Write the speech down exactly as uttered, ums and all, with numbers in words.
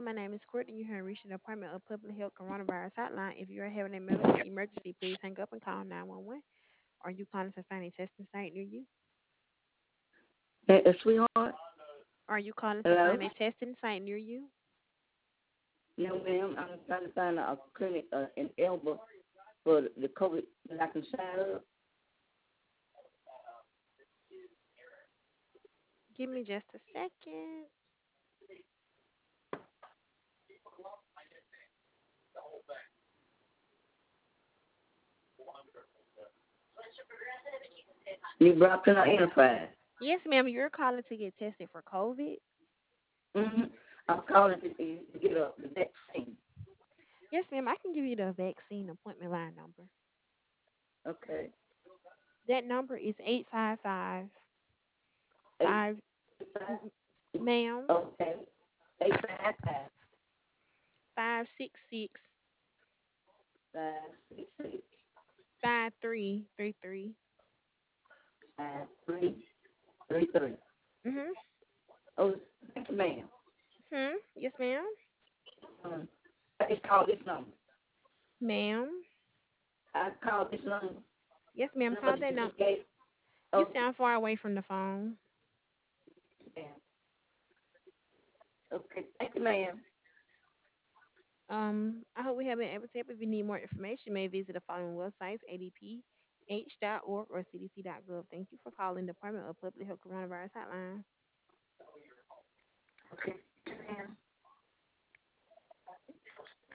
My name is Courtney. You have reached the Department of Public Health Coronavirus Hotline. If you are having a medical emergency, please hang up and call nine one one. Are you calling to find a testing site near you? Hey, uh, sweetheart. Are you calling to Hello? find a testing site near you? No, ma'am. I'm trying to find a clinic uh, in Elba for the COVID that I can sign up. Give me just a second. New Brockton or Enterprise. Yes, ma'am. You're calling to get tested for COVID. Mm-hmm. I'm calling to, to get a the vaccine. Yes, ma'am. I can give you the vaccine appointment line number. Okay. That number is eight five five Eight five. five. Ma'am, Okay. Eight five five five six six five six six five three three three. five three three three. Mhm. Oh, thank you, ma'am. Hmm. Yes, ma'am. Um, I just called this number. Ma'am. I called this number. Yes, ma'am. Number Call that that you number. just gave. You Okay, sound far away from the phone. ma'am. Okay, thank you, ma'am. Um, I hope we have been able to help. If you need more information, you may visit the following websites: a d p h dot org or c d c dot gov. Thank you for calling the Department of Public Health Coronavirus Hotline. Okay, ma'am.